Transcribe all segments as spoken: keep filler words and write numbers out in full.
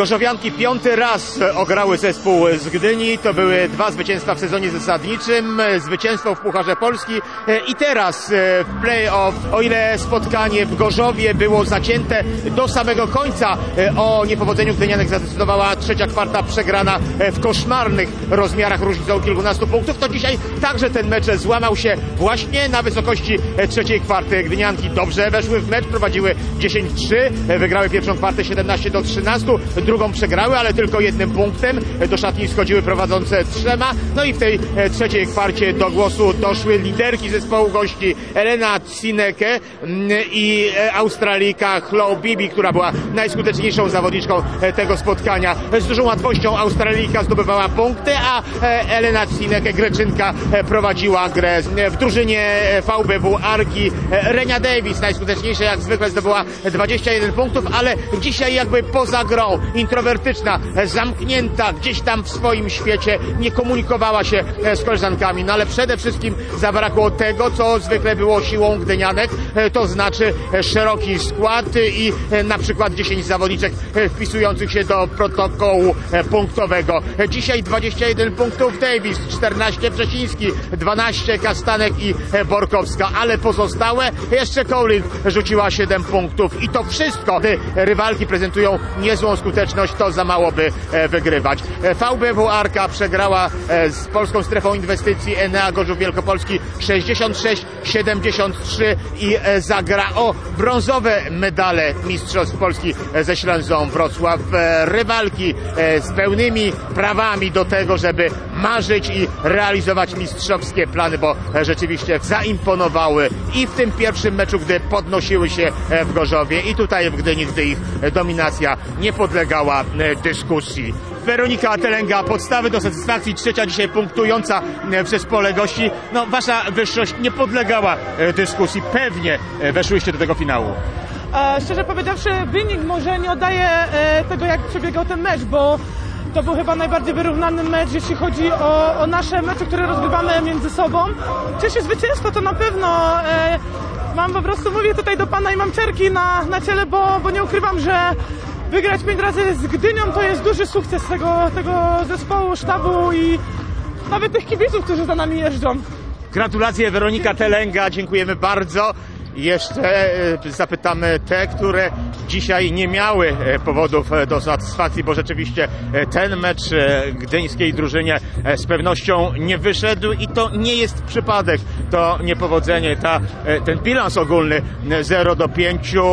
Gorzowianki piąty raz ograły zespół z Gdyni. To były dwa zwycięstwa w sezonie zasadniczym, zwycięstwo w Pucharze Polski i teraz w play-off. O ile spotkanie w Gorzowie było zacięte do samego końca, o niepowodzeniu gdynianek zadecydowała trzecia kwarta przegrana w koszmarnych rozmiarach różnicą kilkunastu punktów, to dzisiaj także ten mecz złamał się właśnie na wysokości trzeciej kwarty. Gdynianki dobrze weszły w mecz, prowadziły dziesięć trzy, wygrały pierwszą kwartę siedemnaście do trzynastu, drugą przegrały, ale tylko jednym punktem. Do szatni schodziły prowadzące trzema. No i w tej trzeciej kwarcie do głosu doszły liderki zespołu gości Elena Tsineke i Australijka Chloe Bibi, która była najskuteczniejszą zawodniczką tego spotkania. Z dużą łatwością Australijka zdobywała punkty, a Elena Tsineke, Greczynka, prowadziła grę. W drużynie V B W Arki Renia Davis, najskuteczniejsza jak zwykle, zdobyła dwadzieścia jeden punktów, ale dzisiaj jakby poza grą, introwertyczna, zamknięta gdzieś tam w swoim świecie, nie komunikowała się z koleżankami, no ale przede wszystkim zabrakło tego, co zwykle było siłą gdynianek, to znaczy szeroki skład i na przykład dziesięć zawodniczek wpisujących się do protokołu punktowego. Dzisiaj dwadzieścia jeden punktów Davis, czternaście Wrzesiński, dwanaście Kastanek i Borkowska, ale pozostałe jeszcze Cowling rzuciła siedem punktów i to wszystko, gdy rywalki prezentują niezłą skuteczność, to za mało by wygrywać. V B W Arka przegrała z Polską Strefą Inwestycji Enea Gorzów Wielkopolski sześćdziesiąt sześć siedemdziesiąt trzy i zagra o brązowe medale Mistrzostw Polski ze Ślęzą Wrocław. Rywalki z pełnymi prawami do tego, żeby marzyć i realizować mistrzowskie plany, bo rzeczywiście zaimponowały i w tym pierwszym meczu, gdy podnosiły się w Gorzowie, i tutaj w Gdyni, gdy ich dominacja nie podlegała dyskusji. Weronika Telenga, podstawy do satysfakcji, trzecia dzisiaj punktująca w zespole gości. No, wasza wyższość nie podlegała dyskusji. Pewnie weszłyście do tego finału. E, szczerze powiedziawszy, wynik może nie oddaje e, tego, jak przebiegał ten mecz, bo to był chyba najbardziej wyrównany mecz, jeśli chodzi o, o nasze mecze, które rozgrywamy między sobą. Cieszy zwycięstwo, to na pewno. E, mam po prostu, mówię tutaj do pana i mam ciarki na, na ciele, bo, bo nie ukrywam, że wygrać pięć razy z Gdynią to jest duży sukces tego, tego zespołu, sztabu i nawet tych kibiców, którzy za nami jeżdżą. Gratulacje, Weronika Telenga, dziękujemy bardzo. Jeszcze zapytamy te, które dzisiaj nie miały powodów do satysfakcji, bo rzeczywiście ten mecz gdyńskiej drużynie z pewnością nie wyszedł i to nie jest przypadek, to niepowodzenie, ta, ten bilans ogólny zero do pięciu.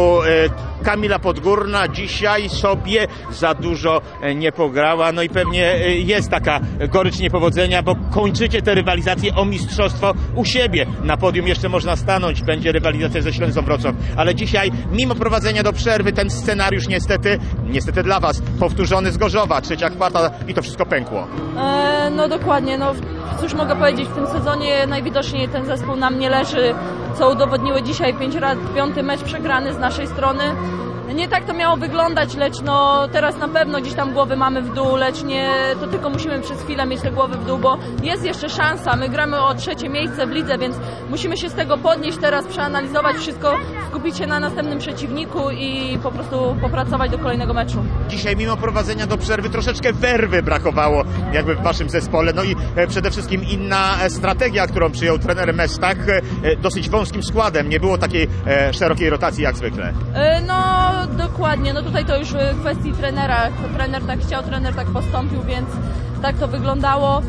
Kamila Podgórna dzisiaj sobie za dużo nie pograła, no i pewnie jest taka gorycz niepowodzenia, bo kończycie tę rywalizację o mistrzostwo u siebie. Na podium jeszcze można stanąć, będzie rywalizacja ze Ślęzą Wrocław, ale dzisiaj mimo prowadzenia do przerwy ten scenariusz niestety, niestety dla was, powtórzony z Gorzowa, trzecia kwarta i to wszystko pękło. E, no dokładnie, no cóż mogę powiedzieć, w tym sezonie najwidoczniej ten zespół nam nie leży, co udowodniły dzisiaj pięć razy, piąty mecz przegrany z naszej strony. Nie tak to miało wyglądać, lecz no teraz na pewno gdzieś tam głowy mamy w dół, lecz nie, to tylko musimy przez chwilę mieć te głowy w dół, bo jest jeszcze szansa, my gramy o trzecie miejsce w lidze, więc musimy się z tego podnieść teraz, przeanalizować wszystko, skupić się na następnym przeciwniku i po prostu popracować do kolejnego meczu. Dzisiaj mimo prowadzenia do przerwy troszeczkę werwy brakowało jakby w waszym zespole, no i przede wszystkim inna strategia, którą przyjął trener Mestak, dosyć wąskim składem, nie było takiej szerokiej rotacji jak zwykle. No dokładnie, no tutaj to już w kwestii trenera, to trener tak chciał, trener tak postąpił, więc tak to wyglądało.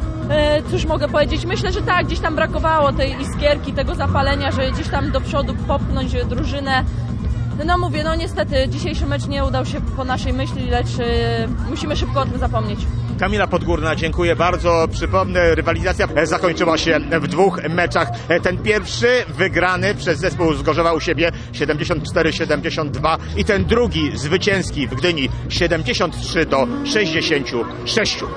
E, cóż mogę powiedzieć, myślę, że tak, gdzieś tam brakowało tej iskierki, tego zapalenia, że gdzieś tam do przodu popchnąć drużynę. No mówię, no niestety dzisiejszy mecz nie udał się po naszej myśli, lecz e, musimy szybko o tym zapomnieć. Kamila Podgórna, dziękuję bardzo. Przypomnę, rywalizacja zakończyła się w dwóch meczach. Ten pierwszy wygrany przez zespół z Gorzowa u siebie siedemdziesiąt cztery siedemdziesiąt dwa i ten drugi zwycięski w Gdyni siedemdziesiąt trzy do sześćdziesięciu sześciu.